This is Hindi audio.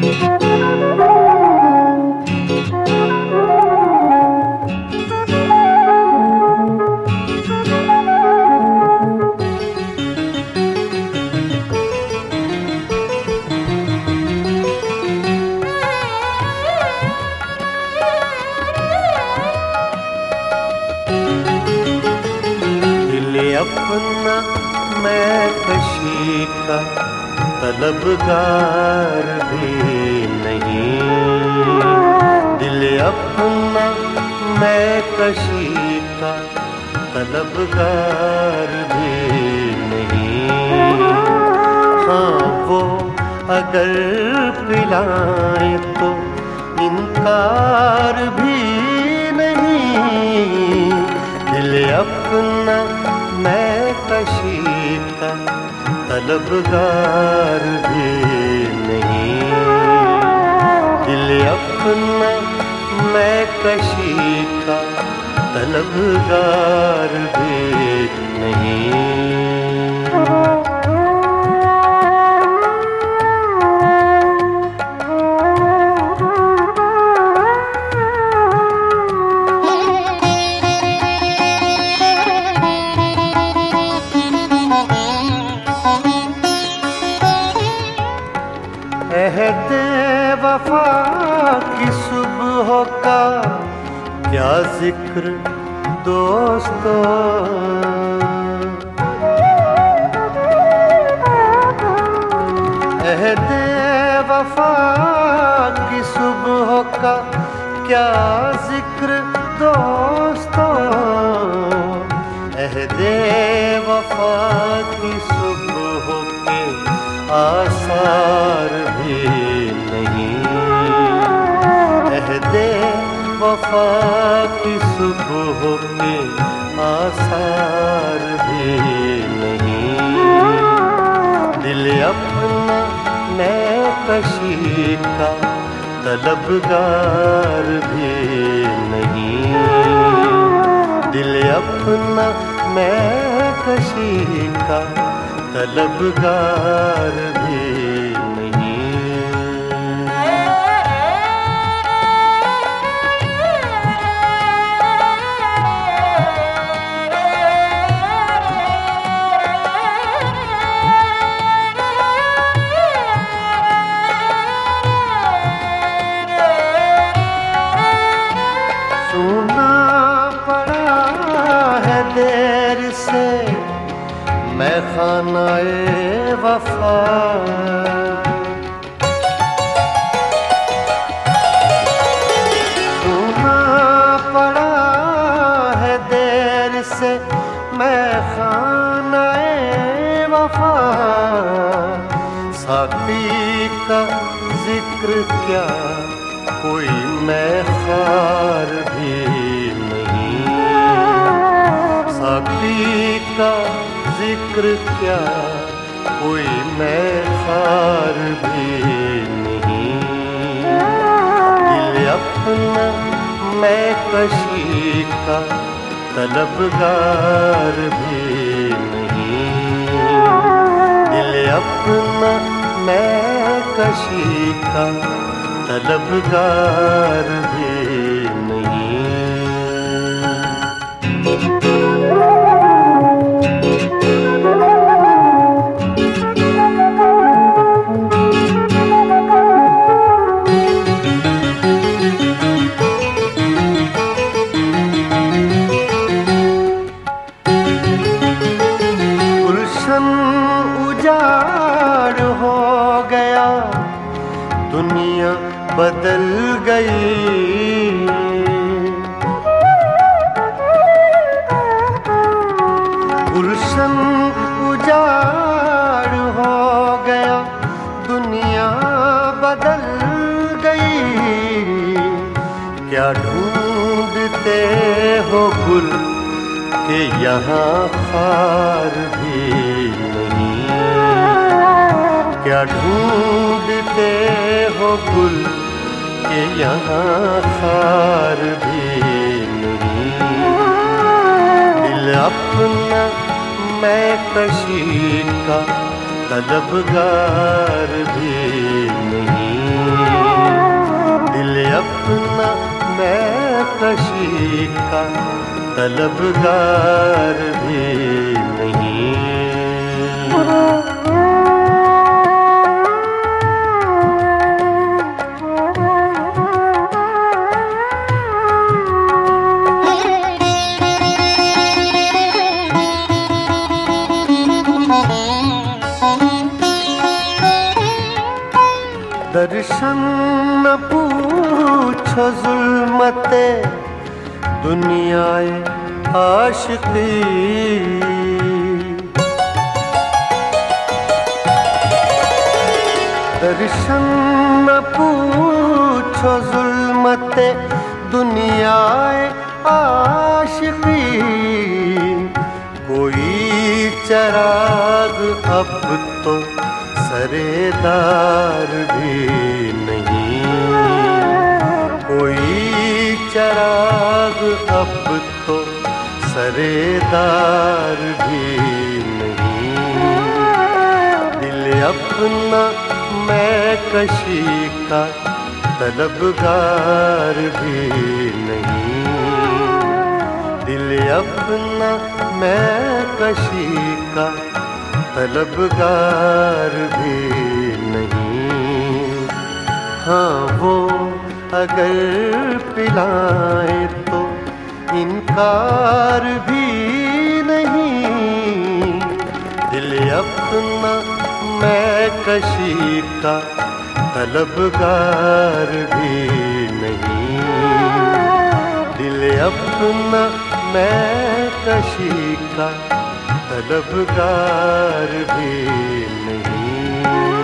अपना मैं कशी का तलबगार भी नहीं, दिल अपना मैं कशी का तलबगार भी नहीं। हाँ वो अगर पिलाए तो इनकार भी नहीं, दिल अपना मैं कशी का तलबगार भी नहीं, दिल अपना मैं कशी का तलबगार भी नहीं। अहद वफा की सुबह का क्या जिक्र दोस्तों, अहद वफा की सुबह का क्या जिक्र दोस्तों, अहद वफा की सुबह के आसार भी नहीं, अहदे वफा की सुबह के आसार भी नहीं, दिल अपना मैं कशी का तलबगार भी नहीं, दिल अपना मैं कशी का तलबगार भी नहीं। सुना पड़ा है देर से मैं खानाए वफा, सुना पड़ा है देर से मैं खानाए वफा, साकी का जिक्र क्या कोई मैं खार भी नहीं, साकी का जिक्र क्या कोई मैं खार भी नहीं, दिल अपना मैं कशी का तलबगार भी नहीं, दिल अपना मैं कशी का तलबगार भी नहीं। उजाड़ हो गया दुनिया बदल गई, गुलशन उजाड़ हो गया दुनिया बदल गई, क्या ढूंढते हो गुल के यहाँ खार भी नहीं, क्या ढूंढते हो गुल के यहाँ खार भी नहीं, दिल अपना मैं कशी का तलबगार भी नहीं, का तलबगार भी नहीं। दर्शन न पूछो जुल्मते दुनियाए आशिकी, दर्शन न पूछो जुल्मते दुनियाए आशिकी। कोई चराग अब तो सरेदार भी नहीं, कोई चराग अब तो सरेदार भी नहीं। दिल अपना मैं कशी का तलबगार भी नहीं, दिल अपना मैं कशी का तलबगार भी नहीं। हाँ वो अगर पिलाए तो इनकार भी नहीं, दिल अपना मैं कशी का तलबगार भी नहीं, दिल अपना मैं कशी का तलबगार भी नहीं।